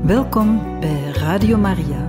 Welkom bij Radio Maria.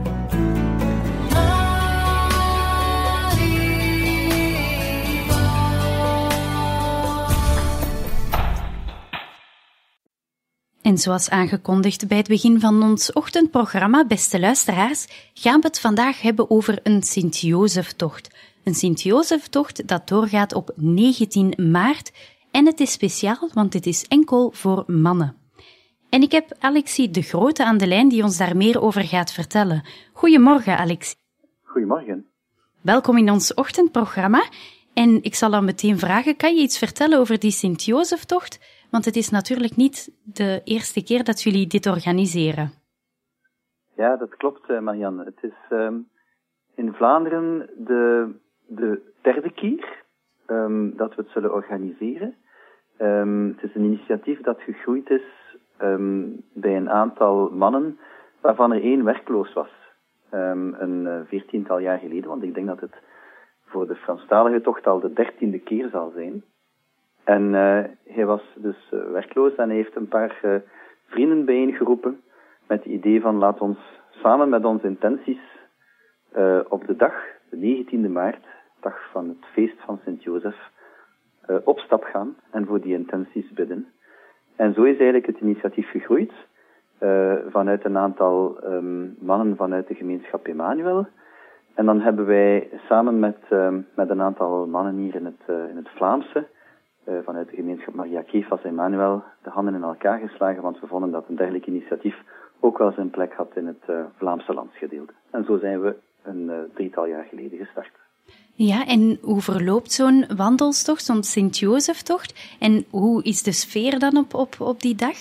En zoals aangekondigd bij het begin van ons ochtendprogramma, beste luisteraars, gaan we het vandaag hebben over een Sint-Jozeftocht. Een Sint-Jozeftocht dat doorgaat op 19 maart en het is speciaal, want het is enkel voor mannen. En ik heb Alexie de Grote aan de lijn die ons daar meer over gaat vertellen. Goedemorgen, Alexie. Goedemorgen. Welkom in ons ochtendprogramma. En ik zal dan meteen vragen, kan je iets vertellen over die Sint-Jozeftocht? Want het is natuurlijk niet de eerste keer dat jullie dit organiseren. Ja, dat klopt, Marianne. Het is in Vlaanderen de derde keer dat we het zullen organiseren. Het is een initiatief dat gegroeid is bij een aantal mannen, waarvan er 1 werkloos was. Een 14-tal jaar geleden, want ik denk dat het voor de Franstalige tocht al de 13e keer zal zijn. En hij was dus werkloos en hij heeft een paar vrienden bijeengeroepen met het idee van laat ons samen met onze intenties op de dag, de 19e maart, dag van het feest van Sint-Jozef, op stap gaan en voor die intenties bidden. En zo is eigenlijk het initiatief gegroeid vanuit een aantal mannen vanuit de gemeenschap Emmanuel. En dan hebben wij samen met een aantal mannen hier in het Vlaamse, vanuit de gemeenschap Maria Kefas Emmanuel, de handen in elkaar geslagen, want we vonden dat een dergelijk initiatief ook wel zijn plek had in het Vlaamse landsgedeelte. En zo zijn we een 3-tal jaar geleden gestart. Ja, en hoe verloopt zo'n wandelstocht, zo'n Sint-Jozeftocht? En hoe is de sfeer dan op die dag?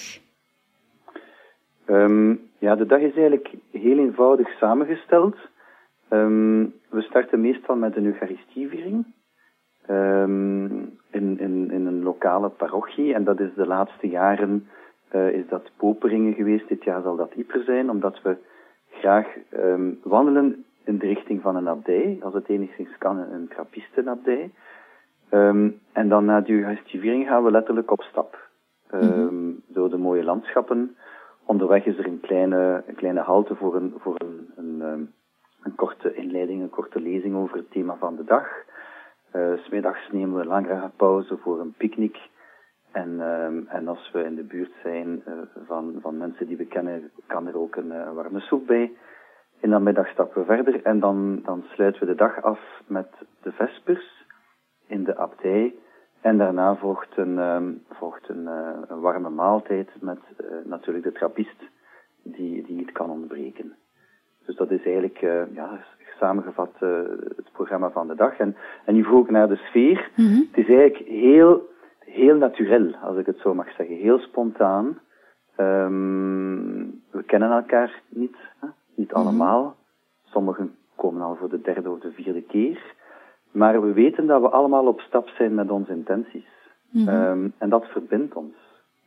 Ja, de dag is eigenlijk heel eenvoudig samengesteld. We starten meestal met een Eucharistieviering in een lokale parochie. En dat is de laatste jaren is dat Poperingen geweest. Dit jaar zal dat Ypres zijn, omdat we graag wandelen in de richting van een abdij, als het enigszins kan, een trappistenabdij. En dan na de Eucharistieviering gaan we letterlijk op stap. Door de mooie landschappen. Onderweg is er een kleine halte voor een korte inleiding, een korte lezing over het thema van de dag. 'S Middags nemen we een langere pauze voor een picknick. En als we in de buurt zijn van mensen die we kennen, kan er ook een warme soep bij. In de middag stappen we verder en dan sluiten we de dag af met de vespers in de abdij. En daarna volgt een warme maaltijd met natuurlijk de trappist die niet kan ontbreken. Dus dat is eigenlijk samengevat het programma van de dag. En nu vroeg ik naar de sfeer. Mm-hmm. Het is eigenlijk heel naturel, als ik het zo mag zeggen. Heel spontaan. We kennen elkaar niet. Niet allemaal. Sommigen komen al voor de 3e of de 4e keer. Maar we weten dat we allemaal op stap zijn met onze intenties. Mm-hmm. En dat verbindt ons.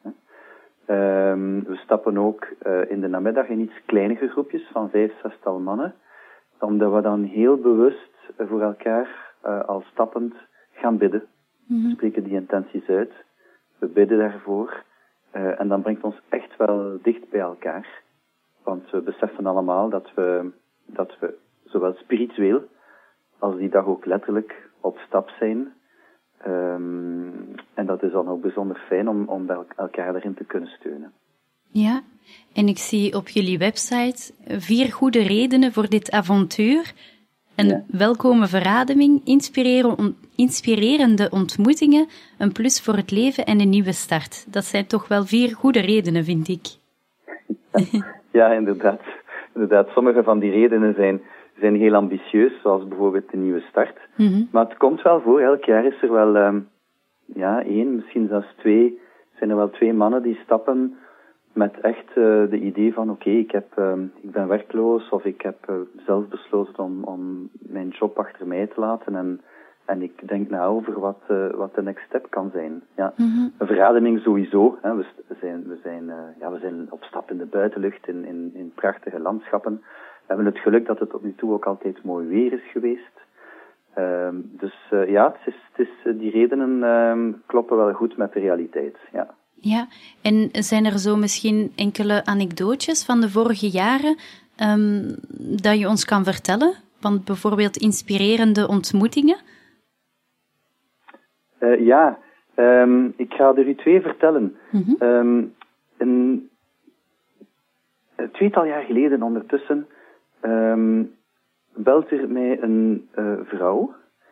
We stappen ook in de namiddag in iets kleinere groepjes van 5-6-tal mannen. Omdat we dan heel bewust voor elkaar al stappend gaan bidden. Mm-hmm. We spreken die intenties uit. We bidden daarvoor. En dan brengt ons echt wel dicht bij elkaar. Want we beseffen allemaal dat we zowel spiritueel als die dag ook letterlijk op stap zijn. En dat is dan ook bijzonder fijn om elkaar daarin te kunnen steunen. Ja, en ik zie op jullie website 4 goede redenen voor dit avontuur. Een welkome verademing, inspirerende ontmoetingen, een plus voor het leven en een nieuwe start. Dat zijn toch wel 4 goede redenen, vind ik. Ja, inderdaad. Sommige van die redenen zijn heel ambitieus, zoals bijvoorbeeld de nieuwe start. Mm-hmm. Maar het komt wel voor, elk jaar is er wel 1, misschien zelfs 2, zijn er wel 2 mannen die stappen met echt de idee van oké, ik ben werkloos of ik heb zelf besloten om mijn job achter mij te laten en ik denk na over wat de next step kan zijn. Ja. Mm-hmm. Een verademing sowieso. Hè. We zijn op stap in de buitenlucht, in prachtige landschappen. We hebben het geluk dat het tot nu toe ook altijd mooi weer is geweest. Die redenen kloppen wel goed met de realiteit. Ja. Ja, en zijn er zo misschien enkele anekdootjes van de vorige jaren dat je ons kan vertellen? Van bijvoorbeeld inspirerende ontmoetingen? Ik ga er u 2 vertellen. Een 2-tal jaar geleden ondertussen belt er mij een vrouw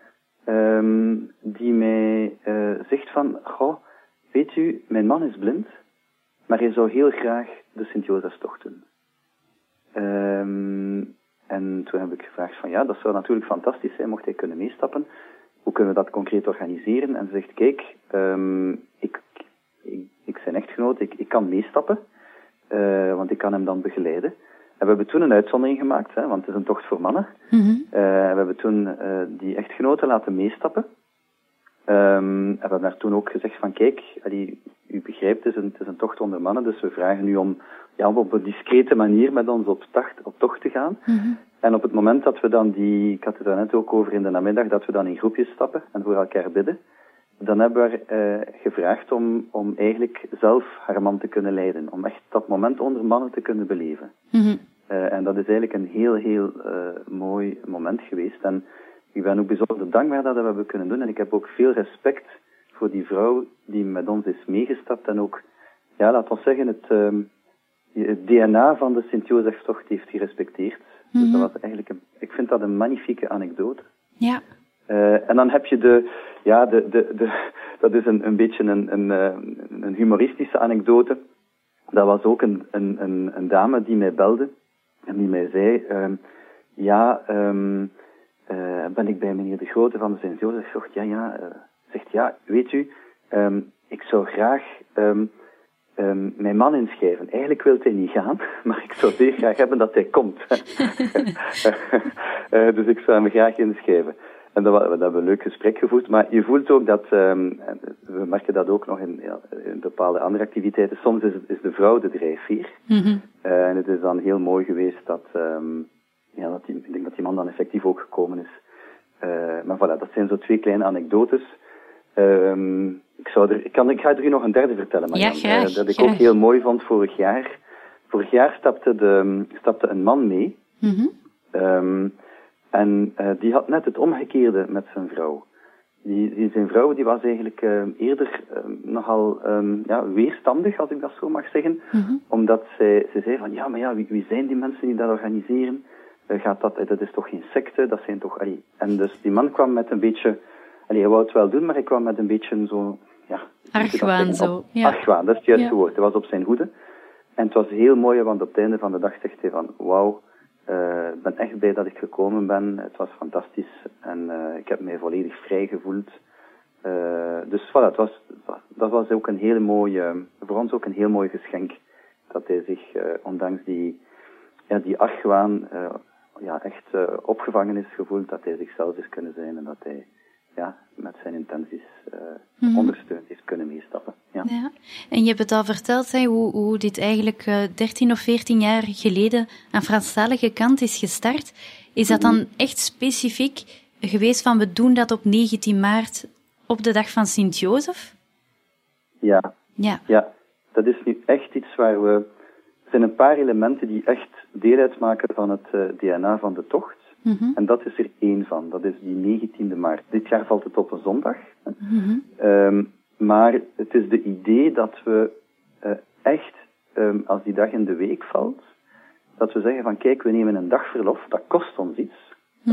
die mij zegt van, goh, weet u, mijn man is blind, maar hij zou heel graag de Sint-Jozefstocht doen. En toen heb ik gevraagd van, ja, dat zou natuurlijk fantastisch zijn, mocht hij kunnen meestappen. Hoe kunnen we dat concreet organiseren? En ze zegt, kijk, ik zijn echtgenoot, ik kan meestappen, want ik kan hem dan begeleiden. En we hebben toen een uitzondering gemaakt, want het is een tocht voor mannen. We hebben toen die echtgenoten laten meestappen. En we hebben daar toen ook gezegd van, kijk, u begrijpt, het is een tocht onder mannen, dus we vragen u om op een discrete manier met ons op tocht te gaan. En op het moment dat we dan ik had het daar net ook over in de namiddag, dat we dan in groepjes stappen en voor elkaar bidden, dan hebben we gevraagd om eigenlijk zelf haar man te kunnen leiden. Om echt dat moment onder mannen te kunnen beleven. En dat is eigenlijk een heel, heel mooi moment geweest. En ik ben ook bijzonder dankbaar dat we hebben kunnen doen. En ik heb ook veel respect voor die vrouw die met ons is meegestapt. En ook, ja, laat ons zeggen, het DNA van de Sint-Jozefstocht heeft gerespecteerd. Dus dat was eigenlijk ik vind dat een magnifieke anekdote. Ja. En dan heb je dat is een beetje een humoristische anekdote. Dat was ook een dame die mij belde en die mij zei, ben ik bij meneer De Grote van de Sint-Jozefstocht? Zegt, ja, weet u, ik zou graag mijn man inschrijven. Eigenlijk wil hij niet gaan, maar ik zou zeer graag hebben dat hij komt. Dus ik zou hem graag inschrijven. En dat hebben we een leuk gesprek gevoerd, maar je voelt ook dat, we merken dat ook nog in bepaalde andere activiteiten, soms is de vrouw de drijfveer. En het is dan heel mooi geweest ik denk dat die man dan effectief ook gekomen is. Maar voilà, dat zijn zo 2 kleine anekdotes. Ik ga er u nog een derde vertellen, Marianne. Ja, graag. Dat ik ook heel mooi vond vorig jaar. Vorig jaar stapte een man mee. En die had net het omgekeerde met zijn vrouw. Zijn vrouw die was eigenlijk eerder nogal weerstandig, als ik dat zo mag zeggen. Omdat ze zei van, ja, maar ja, wie zijn die mensen die dat organiseren? Dat is toch geen secte, dat zijn toch... En dus die man kwam met een beetje... hij wou het wel doen, maar hij kwam met een beetje zo... Ja, argwaan zo. Ja. Argwaan, dat is het juiste woord. Hij was op zijn hoede. En het was heel mooi, want op het einde van de dag zegt hij van, wauw, ik ben echt blij dat ik gekomen ben. Het was fantastisch. En ik heb mij volledig vrij gevoeld. Dus voilà, dat was ook een hele mooie... Voor ons ook een heel mooi geschenk. Dat hij zich, ondanks die argwaan... echt opgevangen is gevoeld, dat hij zichzelf is kunnen zijn en dat hij met zijn intenties ondersteund heeft kunnen meestappen. Ja. Ja. En je hebt het al verteld, hoe dit eigenlijk 13 of 14 jaar geleden aan Franstalige kant is gestart. Is dat dan echt specifiek geweest van we doen dat op 19 maart op de dag van Sint-Jozef? Ja, dat is nu echt iets waar we... Er zijn een paar elementen die echt deel uitmaken van het DNA van de tocht. En dat is er 1 van. Dat is die 19e maart. Dit jaar valt het op een zondag. Maar het is de idee dat we echt, als die dag in de week valt, dat we zeggen van kijk, we nemen een dag verlof. Dat kost ons iets.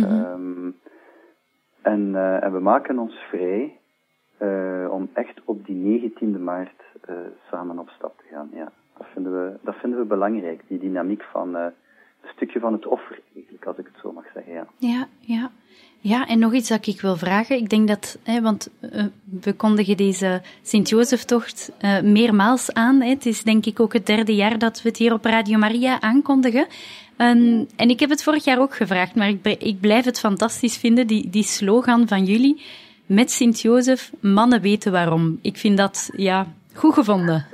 En we maken ons vrij om echt op die 19e maart samen op stap te gaan. Ja. Dat vinden we belangrijk, die dynamiek van een stukje van het offer, eigenlijk, als ik het zo mag zeggen. Ja, en nog iets dat ik wil vragen. Ik denk dat, want we kondigen deze Sint-Jozeftocht meermaals aan. Het is denk ik ook het 3e jaar dat we het hier op Radio Maria aankondigen. En ik heb het vorig jaar ook gevraagd, maar ik blijf het fantastisch vinden, die slogan van jullie. Met Sint-Jozef, mannen weten waarom. Ik vind dat, goed gevonden.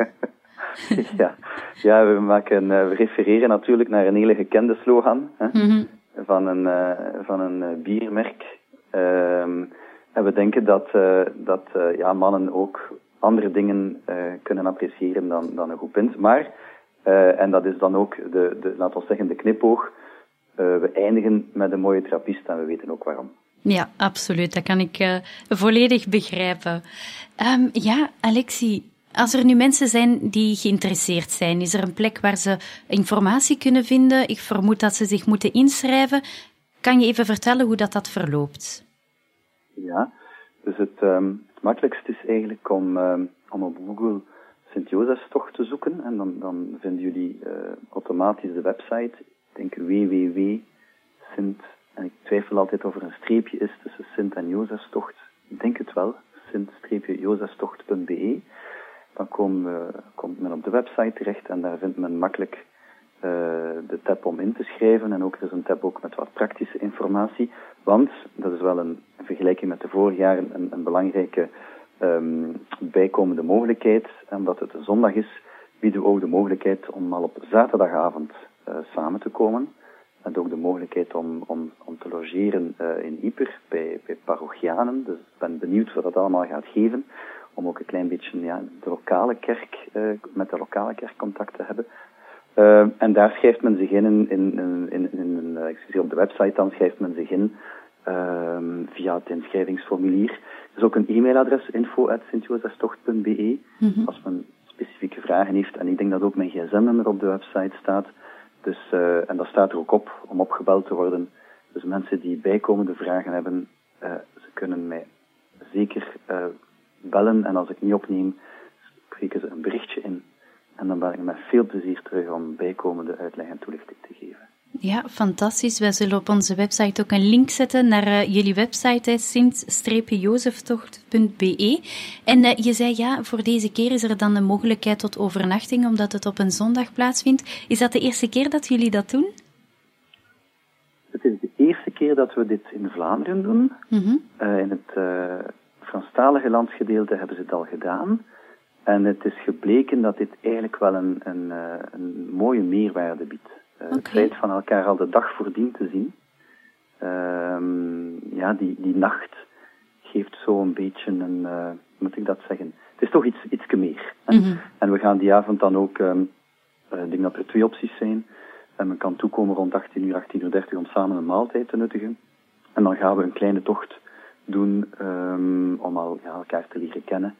We refereren natuurlijk naar een hele gekende slogan van een biermerk. En we denken dat mannen ook andere dingen kunnen appreciëren dan een goed pint. Maar, en dat is dan ook laten we zeggen, de knipoog, we eindigen met een mooie trappist en we weten ook waarom. Ja, absoluut. Dat kan ik volledig begrijpen. Ja, Alexie, als er nu mensen zijn die geïnteresseerd zijn, is er een plek waar ze informatie kunnen vinden? Ik vermoed dat ze zich moeten inschrijven. Kan je even vertellen hoe dat verloopt? Ja, dus het makkelijkste is eigenlijk om op Google Sint-Josefstocht te zoeken. En dan vinden jullie automatisch de website. Ik denk www.Sint... En ik twijfel altijd of er een streepje is tussen Sint en Jozefstocht. Ik denk het wel. Sint-jozefstocht.be. Dan komt men op de website terecht en daar vindt men makkelijk de tab om in te schrijven. En ook er is een tab ook met wat praktische informatie. Want, dat is wel in vergelijking met de vorige jaren een belangrijke bijkomende mogelijkheid. Omdat het een zondag is, bieden we ook de mogelijkheid om al op zaterdagavond samen te komen. En ook de mogelijkheid om te logeren in Ieper bij parochianen. Dus ik ben benieuwd wat dat allemaal gaat geven. Om ook een klein beetje de lokale kerk, met de lokale kerk contact te hebben. En daar schrijft men zich op de website dan schrijft men zich in via het inschrijvingsformulier. Er is ook een e-mailadres, info@sintjozefstocht.be. Als men specifieke vragen heeft. En ik denk dat ook mijn gsm-nummer op de website staat. Dus, en dat staat er ook op, om opgebeld te worden. Dus mensen die bijkomende vragen hebben, ze kunnen mij zeker bellen. En als ik niet opneem, spreken ze een berichtje in. En dan ben ik met veel plezier terug om bijkomende uitleg en toelichting te geven. Ja, fantastisch. Wij zullen op onze website ook een link zetten naar jullie website, sint-jozeftocht.be. En je zei voor deze keer is er dan een mogelijkheid tot overnachting, omdat het op een zondag plaatsvindt. Is dat de eerste keer dat jullie dat doen? Het is de eerste keer dat we dit in Vlaanderen doen. In het Franstalige landsgedeelte hebben ze het al gedaan. En het is gebleken dat dit eigenlijk wel een mooie meerwaarde biedt. Het feit van elkaar al de dag voordien te zien, die nacht geeft zo een beetje een, hoe moet ik dat zeggen? Het is toch ietske meer. En we gaan die avond dan ook, ik denk dat er 2 opties zijn. En men kan toekomen rond 18:30 om samen een maaltijd te nuttigen. En dan gaan we een kleine tocht doen om al elkaar te leren kennen.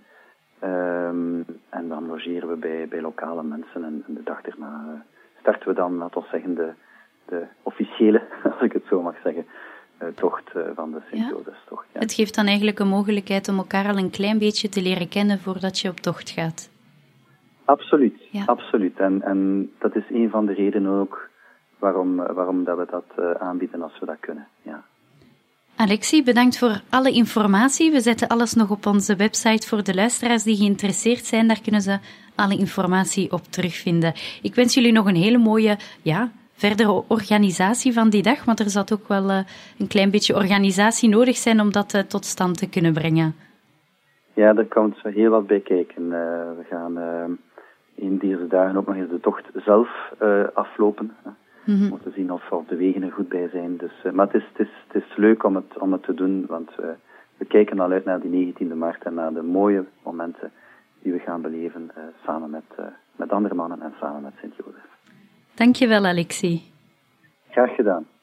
En dan logeren we bij lokale mensen en de dag erna starten we dan, laten we zeggen, de officiële, als ik het zo mag zeggen, tocht van de Sint-Jozefstocht. Ja. Het geeft dan eigenlijk een mogelijkheid om elkaar al een klein beetje te leren kennen voordat je op tocht gaat. Absoluut, absoluut. En dat is een van de redenen ook waarom dat we dat aanbieden als we dat kunnen. Ja. Alexie, bedankt voor alle informatie. We zetten alles nog op onze website voor de luisteraars die geïnteresseerd zijn. Daar kunnen ze alle informatie op terugvinden. Ik wens jullie nog een hele mooie, verdere organisatie van die dag, want er zal ook wel een klein beetje organisatie nodig zijn om dat tot stand te kunnen brengen. Ja, daar komt heel wat bij kijken. We gaan in deze dagen ook nog eens de tocht zelf aflopen. We moeten zien of de wegen er goed bij zijn. Dus, maar het is leuk om het te doen, want we kijken al uit naar die 19e maart en naar de mooie momenten die we gaan beleven samen met andere mannen en samen met Sint-Jozef. Dankjewel, Alexie. Graag gedaan.